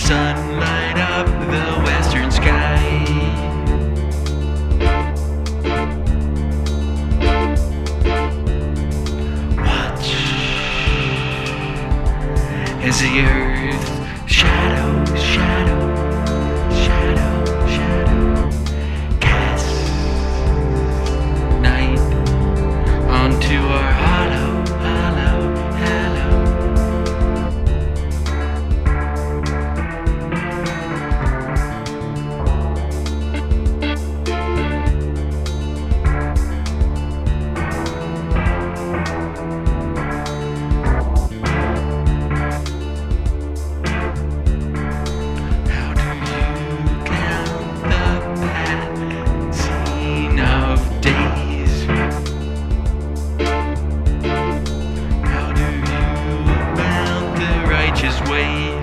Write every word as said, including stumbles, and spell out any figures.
sun light up the western sky. Watch as the earth shadow, shadow, shadow, shadow casts night onto our hollow, hollow, hollow. How do you count the passing of days? How do you mount the righteous way?